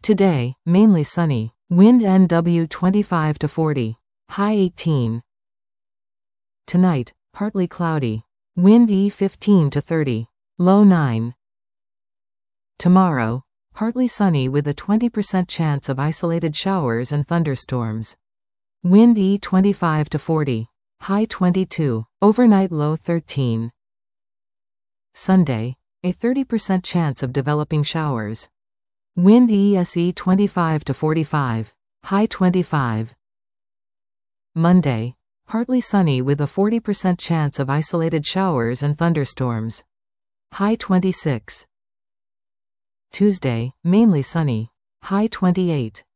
Today, mainly sunny. Wind NW 25 to 40. High 18. Tonight, partly cloudy. Wind E 15 to 30. Low 9. Tomorrow, partly sunny with a 20% chance of isolated showers and thunderstorms. Wind E 25 to 40. High 22. Overnight low 13. Sunday, a 30% chance of developing showers. Wind ESE 25 to 45. High 25. Monday, partly sunny with a 40% chance of isolated showers and thunderstorms. High 26. Tuesday, mainly sunny. High 28.